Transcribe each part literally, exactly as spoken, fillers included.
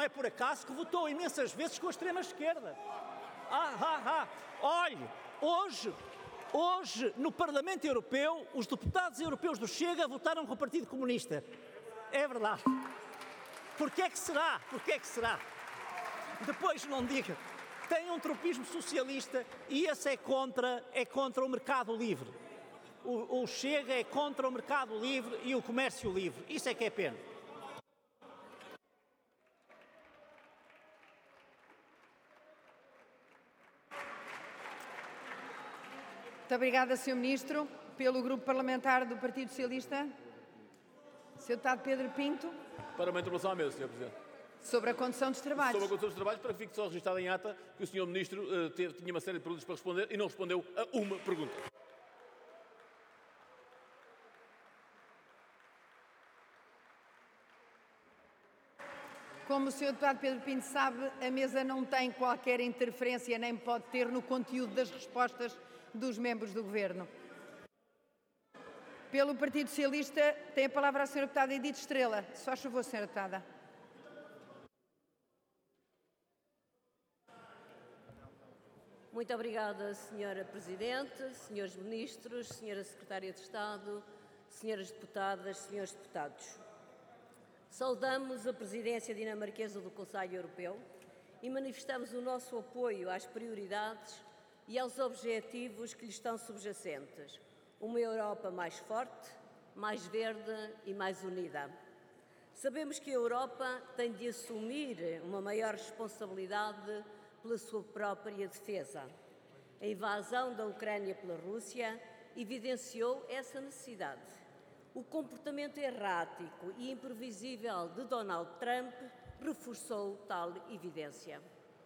é por acaso que votou imensas vezes com a extrema-esquerda. Ah, ah, ah. Olhe, hoje, hoje, no Parlamento Europeu, os deputados europeus do Chega votaram com o Partido Comunista. É verdade. Porquê é que será? Porquê é que será? Depois não diga, tem um tropismo socialista e esse é contra, é contra o mercado livre. O, o Chega é contra o mercado livre e o comércio livre. Isso é que é pena. Muito obrigada, senhor Ministro. Pelo Grupo Parlamentar do Partido Socialista, senhor Deputado Pedro Pinto. Para uma intervenção à mesa, senhor Presidente. Sobre a condução dos trabalhos. Sobre a condução dos trabalhos, para que fique só registado em ata que o senhor Ministro uh, teve, tinha uma série de perguntas para responder e não respondeu a uma pergunta. Como o senhor Deputado Pedro Pinto sabe, a mesa não tem qualquer interferência, nem pode ter no conteúdo das respostas dos membros do Governo. Pelo Partido Socialista, tem a palavra a senhora Deputada Edith Estrela. Se faz favor, senhora Deputada. Muito obrigada, senhora Presidente, senhores Ministros, senhora Secretária de Estado, senhoras Deputadas, senhores Deputados. Saudamos a presidência dinamarquesa do Conselho Europeu e manifestamos o nosso apoio às prioridades e aos objetivos que lhe estão subjacentes. Uma Europa mais forte, mais verde e mais unida. Sabemos que a Europa tem de assumir uma maior responsabilidade pela sua própria defesa. A invasão da Ucrânia pela Rússia evidenciou essa necessidade. O comportamento errático e imprevisível de Donald Trump reforçou tal evidência.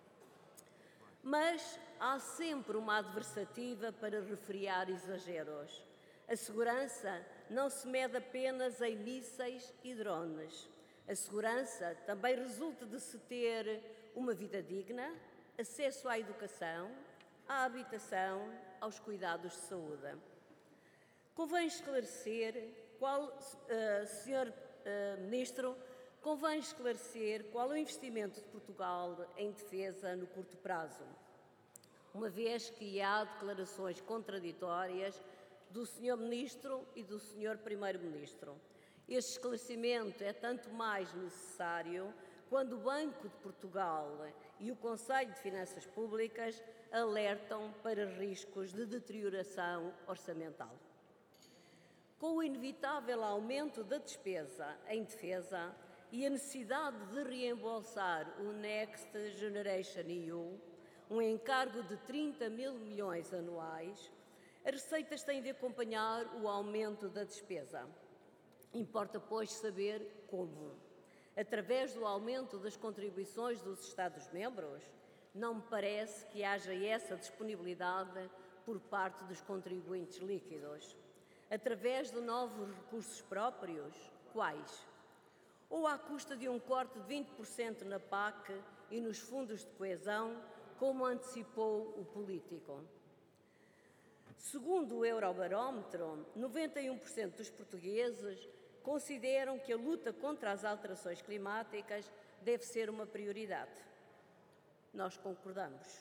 Mas há sempre uma adversativa para refriar exageros. A segurança não se mede apenas em mísseis e drones. A segurança também resulta de se ter uma vida digna, acesso à educação, à habitação, aos cuidados de saúde. Convém esclarecer qual, uh, senhor uh, Ministro, convém esclarecer qual é o investimento de Portugal em defesa no curto prazo, uma vez que há declarações contraditórias do senhor Ministro e do senhor Primeiro-Ministro. Este esclarecimento é tanto mais necessário quando o Banco de Portugal e o Conselho de Finanças Públicas alertam para riscos de deterioração orçamental. Com o inevitável aumento da despesa em defesa e a necessidade de reembolsar o Next Generation E U, um encargo de trinta mil milhões anuais, as receitas têm de acompanhar o aumento da despesa. Importa, pois, saber como. Através do aumento das contribuições dos Estados-membros, não me parece que haja essa disponibilidade por parte dos contribuintes líquidos. Através de novos recursos próprios, quais? Ou à custa de um corte de vinte por cento na P A C e nos fundos de coesão, como antecipou o político? Segundo o Eurobarómetro, noventa e um por cento dos portugueses consideram que a luta contra as alterações climáticas deve ser uma prioridade. Nós concordamos.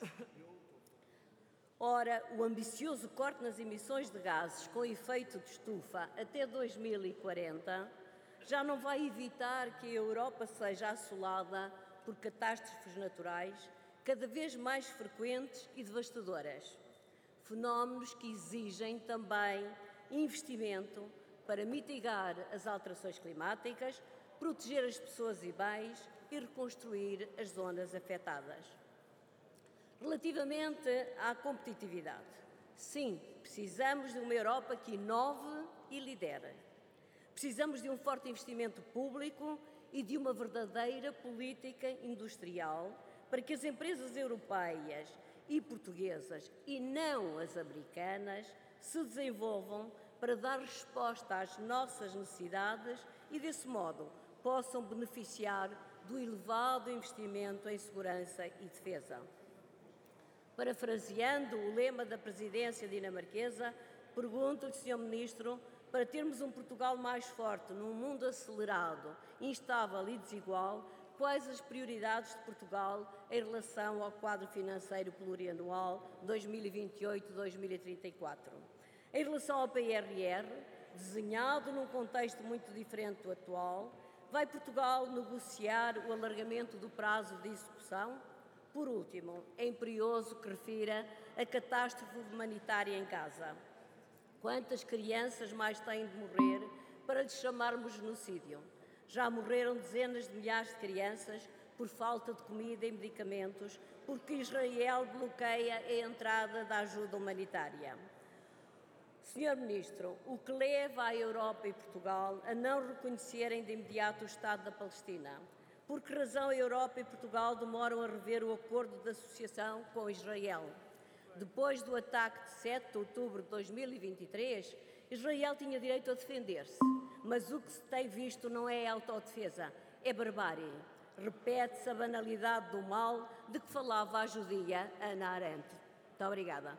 Ora, o ambicioso corte nas emissões de gases com efeito de estufa até dois mil e quarenta já não vai evitar que a Europa seja assolada por catástrofes naturais cada vez mais frequentes e devastadoras. Fenómenos que exigem também investimento para mitigar as alterações climáticas, proteger as pessoas e bens e reconstruir as zonas afetadas. Relativamente à competitividade, sim, precisamos de uma Europa que inove e lidere. Precisamos de um forte investimento público e de uma verdadeira política industrial para que as empresas europeias e portuguesas, e não as americanas, se desenvolvam para dar resposta às nossas necessidades e, desse modo, possam beneficiar do elevado investimento em segurança e defesa. Parafraseando o lema da presidência dinamarquesa, pergunto-lhe, senhor Ministro, para termos um Portugal mais forte num mundo acelerado, instável e desigual, quais as prioridades de Portugal em relação ao quadro financeiro plurianual dois mil e vinte e oito a dois mil e trinta e quatro. Em relação ao P R R, desenhado num contexto muito diferente do atual, vai Portugal negociar o alargamento do prazo de execução? Por último, é imperioso que refira a catástrofe humanitária em Gaza. Quantas crianças mais têm de morrer para lhes chamarmos genocídio? Já morreram dezenas de milhares de crianças por falta de comida e medicamentos, porque Israel bloqueia a entrada da ajuda humanitária. senhor Ministro, o que leva a Europa e Portugal a não reconhecerem de imediato o Estado da Palestina? Por que razão a Europa e Portugal demoram a rever o acordo de associação com Israel? Depois do ataque de sete de outubro de dois mil e vinte e três, Israel tinha direito a defender-se, mas o que se tem visto não é autodefesa, é barbárie. Repete-se a banalidade do mal de que falava a judia Hannah Arendt. Muito obrigada.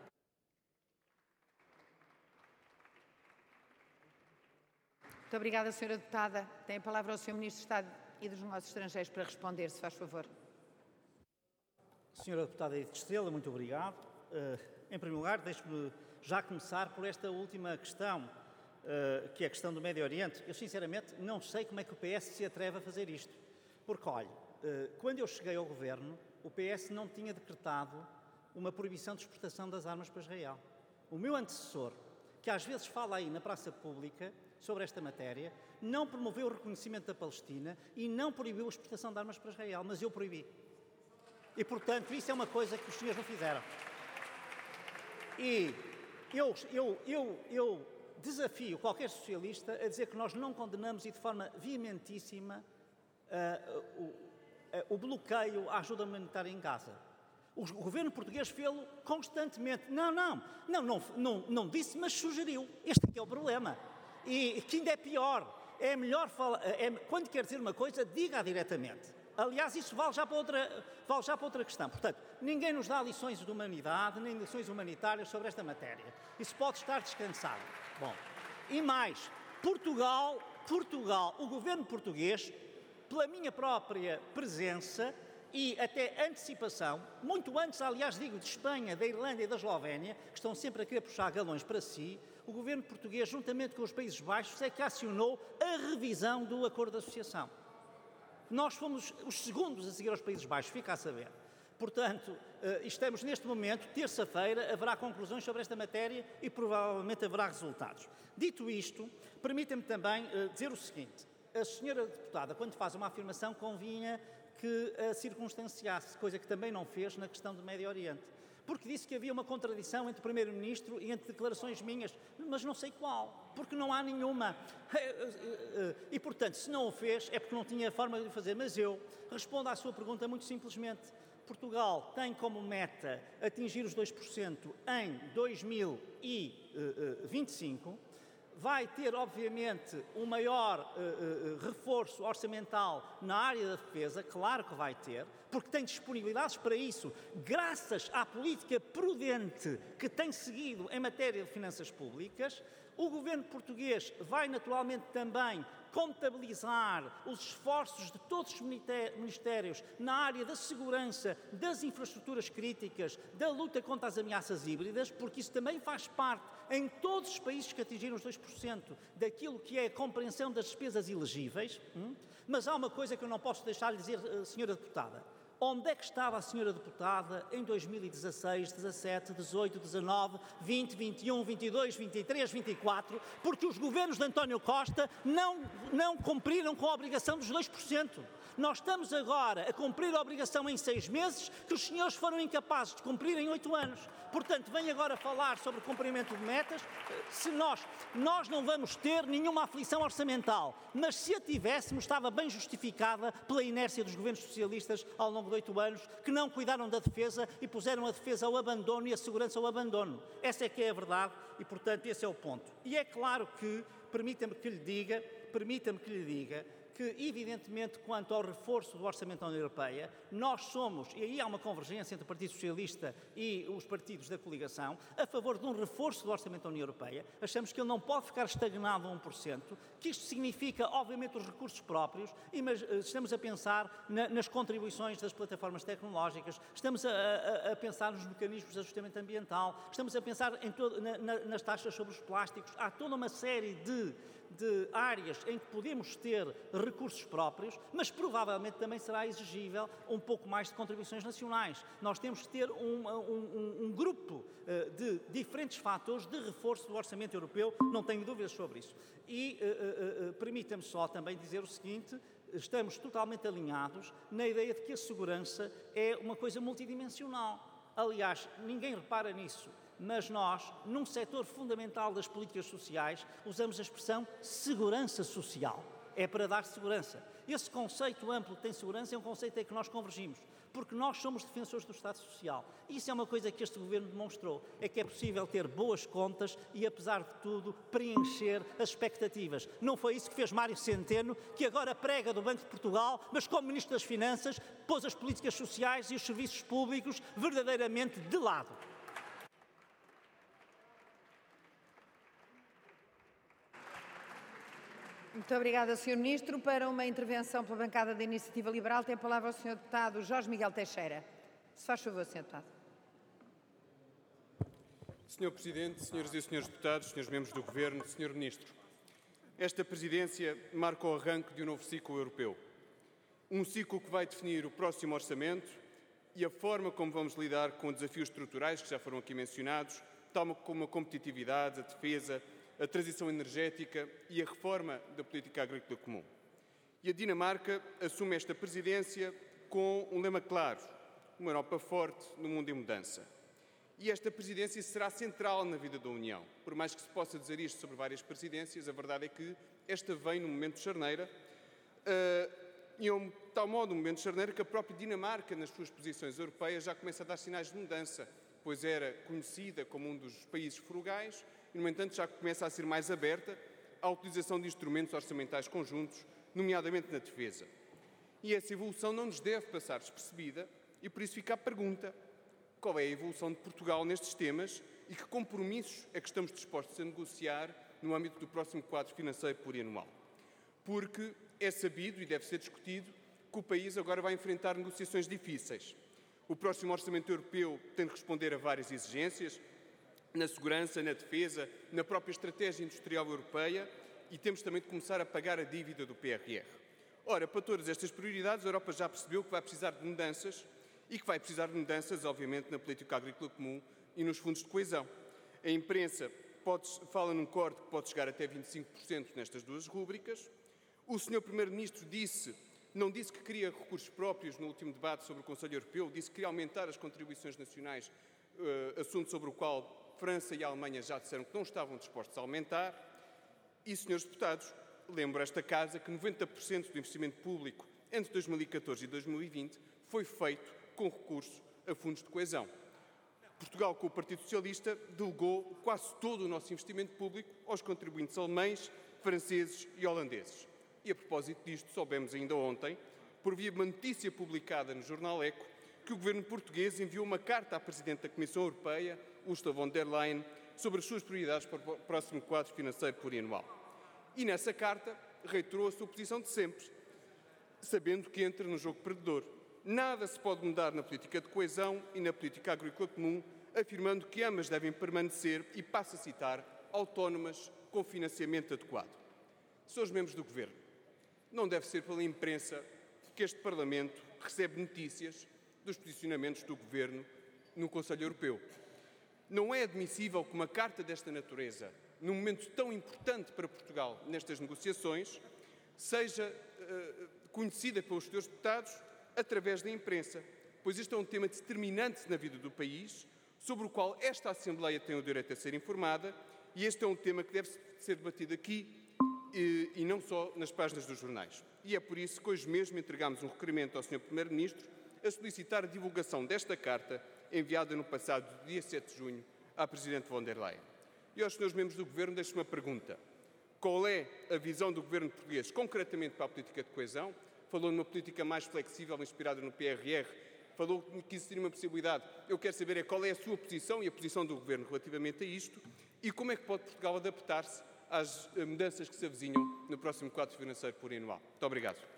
Muito obrigada, senhora Deputada. Tem a palavra o senhor Ministro de Estado e dos Negócios Estrangeiros para responder, se faz favor. Senhora Deputada Edith Estrela, muito obrigado. Uh, em primeiro lugar, deixe-me já começar por esta última questão, uh, que é a questão do Médio Oriente. Eu, sinceramente, não sei como é que o P S se atreve a fazer isto. Porque, olha, uh, quando eu cheguei ao Governo, o P S não tinha decretado uma proibição de exportação das armas para Israel. O meu antecessor, que às vezes fala aí na praça pública sobre esta matéria, não promoveu o reconhecimento da Palestina e não proibiu a exportação de armas para Israel, mas eu proibi. E, portanto, isso é uma coisa que os senhores não fizeram. E eu, eu, eu, eu desafio qualquer socialista a dizer que nós não condenamos e de forma veementíssima uh, o, uh, o bloqueio à ajuda humanitária em Gaza. O governo português fê-lo constantemente. Não, não, não, não, não, não disse, mas sugeriu. Este aqui é o problema. E que ainda é pior. É melhor falar, é, quando quer dizer uma coisa, diga diretamente. Aliás, isso vale já, para outra, vale já para outra questão. Portanto, ninguém nos dá lições de humanidade, nem lições humanitárias sobre esta matéria. Isso pode estar descansado. Bom, e mais, Portugal, Portugal, o governo português, pela minha própria presença e até antecipação, muito antes, aliás, digo, de Espanha, da Irlanda e da Eslovénia, que estão sempre a querer puxar galões para si, o governo português, juntamente com os Países Baixos, é que acionou a revisão do acordo de associação. Nós fomos os segundos a seguir aos Países Baixos, fica a saber. Portanto, estamos neste momento, terça-feira, haverá conclusões sobre esta matéria e provavelmente haverá resultados. Dito isto, permita-me também dizer o seguinte. A senhora deputada, quando faz uma afirmação, convinha que a circunstanciasse, coisa que também não fez na questão do Médio Oriente. Porque disse que havia uma contradição entre o Primeiro-Ministro e entre declarações minhas, mas não sei qual, porque não há nenhuma. E, portanto, se não o fez, é porque não tinha forma de o fazer. Mas eu respondo à sua pergunta muito simplesmente. Portugal tem como meta atingir os dois por cento em dois mil e vinte e cinco, vai ter, obviamente, um maior uh, uh, reforço orçamental na área da defesa, claro que vai ter, porque tem disponibilidades para isso, graças à política prudente que tem seguido em matéria de finanças públicas. O governo português vai, naturalmente, também contabilizar os esforços de todos os ministérios na área da segurança, das infraestruturas críticas, da luta contra as ameaças híbridas, porque isso também faz parte, em todos os países que atingiram os dois por cento, daquilo que é a compreensão das despesas elegíveis. Hum? Mas há uma coisa que eu não posso deixar de dizer, senhora deputada. Onde é que estava a senhora deputada em dois mil e dezasseis, dezassete, dezoito, dezanove, vinte, vinte e um, vinte e dois, vinte e três, vinte e quatro, porque os governos de António Costa não, não cumpriram com a obrigação dos dois por cento. Nós estamos agora a cumprir a obrigação em seis meses, que os senhores foram incapazes de cumprir em oito anos. Portanto, vem agora falar sobre o cumprimento de metas. Se nós, nós não vamos ter nenhuma aflição orçamental, mas se a tivéssemos, estava bem justificada pela inércia dos governos socialistas ao longo de oito anos, que não cuidaram da defesa e puseram a defesa ao abandono e a segurança ao abandono. Essa é que é a verdade e, portanto, esse é o ponto. E é claro que, permita-me que lhe diga, permita-me que lhe diga, que, evidentemente, quanto ao reforço do orçamento da União Europeia, nós somos, e aí há uma convergência entre o Partido Socialista e os partidos da coligação, a favor de um reforço do orçamento da União Europeia. Achamos que ele não pode ficar estagnado a um por cento, que isto significa, obviamente, os recursos próprios, e mas, estamos a pensar na, nas contribuições das plataformas tecnológicas, estamos a, a, a pensar nos mecanismos de ajustamento ambiental, estamos a pensar em todo, na, na, nas taxas sobre os plásticos. Há toda uma série de, de áreas em que podemos ter recursos próprios, mas provavelmente também será exigível um pouco mais de contribuições nacionais. Nós temos que ter um, um, um grupo uh, de diferentes fatores de reforço do orçamento europeu, não tenho dúvidas sobre isso. E uh, uh, uh, permita-me só também dizer o seguinte: estamos totalmente alinhados na ideia de que a segurança é uma coisa multidimensional. Aliás, ninguém repara nisso, mas nós, num setor fundamental das políticas sociais, usamos a expressão segurança social. É para dar segurança. Esse conceito amplo que tem segurança é um conceito em que nós convergimos, porque nós somos defensores do Estado Social. Isso é uma coisa que este Governo demonstrou, é que é possível ter boas contas e, apesar de tudo, preencher as expectativas. Não foi isso que fez Mário Centeno, que agora prega do Banco de Portugal, mas como Ministro das Finanças, pôs as políticas sociais e os serviços públicos verdadeiramente de lado. Muito obrigada, senhor Ministro. Para uma intervenção pela bancada da Iniciativa Liberal, tem a palavra o senhor Deputado Jorge Miguel Teixeira. Se faz favor, senhor Deputado. senhor Presidente, senhoras e senhores deputados, senhores membros do Governo, senhor Ministro, esta Presidência marca o arranque de um novo ciclo europeu. Um ciclo que vai definir o próximo orçamento e a forma como vamos lidar com desafios estruturais que já foram aqui mencionados, tal como a competitividade, a defesa, a transição energética e a reforma da política agrícola comum. E a Dinamarca assume esta presidência com um lema claro: uma Europa forte no mundo em mudança. E esta presidência será central na vida da União. Por mais que se possa dizer isto sobre várias presidências, a verdade é que esta vem no momento de charneira, uh, e é um tal modo um momento de charneira que a própria Dinamarca, nas suas posições europeias, já começa a dar sinais de mudança, pois era conhecida como um dos países frugais, e, no entanto, já começa a ser mais aberta à utilização de instrumentos orçamentais conjuntos, nomeadamente na defesa. E essa evolução não nos deve passar despercebida, e por isso fica a pergunta: qual é a evolução de Portugal nestes temas e que compromissos é que estamos dispostos a negociar no âmbito do próximo quadro financeiro plurianual? Porque é sabido e deve ser discutido que o país agora vai enfrentar negociações difíceis. O próximo orçamento europeu tem de responder a várias exigências, na segurança, na defesa, na própria estratégia industrial europeia, e temos também de começar a pagar a dívida do P R R. Ora, para todas estas prioridades, a Europa já percebeu que vai precisar de mudanças e que vai precisar de mudanças, obviamente, na política agrícola comum e nos fundos de coesão. A imprensa pode, fala num corte que pode chegar até vinte e cinco por cento nestas duas rúbricas. O senhor Primeiro-Ministro disse, não disse que queria recursos próprios no último debate sobre o Conselho Europeu, disse que queria aumentar as contribuições nacionais, uh, assunto sobre o qual França e a Alemanha já disseram que não estavam dispostos a aumentar. E, senhores deputados, lembro esta Casa que noventa por cento do investimento público entre dois mil e catorze e dois mil e vinte foi feito com recurso a fundos de coesão. Portugal, com o Partido Socialista, delegou quase todo o nosso investimento público aos contribuintes alemães, franceses e holandeses. E, a propósito disto, soubemos ainda ontem, por via de uma notícia publicada no jornal Eco, que o governo português enviou uma carta à Presidente da Comissão Europeia, Ursula von der Leyen, sobre as suas prioridades para o próximo quadro financeiro plurianual. E nessa carta reiterou a sua posição de sempre, sabendo que entra no jogo perdedor. Nada se pode mudar na política de coesão e na política agrícola comum, afirmando que ambas devem permanecer, e passo a citar, autónomas com financiamento adequado. Senhores membros do Governo, não deve ser pela imprensa que este Parlamento recebe notícias dos posicionamentos do Governo no Conselho Europeu. Não é admissível que uma carta desta natureza, num momento tão importante para Portugal nestas negociações, seja uh, conhecida pelos senhores deputados através da imprensa, pois este é um tema determinante na vida do país, sobre o qual esta Assembleia tem o direito a ser informada, e este é um tema que deve ser debatido aqui e, e não só nas páginas dos jornais. E é por isso que hoje mesmo entregamos um requerimento ao senhor Primeiro-Ministro a solicitar a divulgação desta carta enviada no passado dia sete de junho à Presidente von der Leyen. E aos senhores membros do Governo deixo uma pergunta: Qual é a visão do Governo português, concretamente para a política de coesão? Falou numa política mais flexível, inspirada no P R R, falou que existiria uma possibilidade. Eu quero saber é qual é a sua posição e a posição do Governo relativamente a isto e como é que pode Portugal adaptar-se às mudanças que se avizinham no próximo quadro financeiro plurianual. Muito obrigado.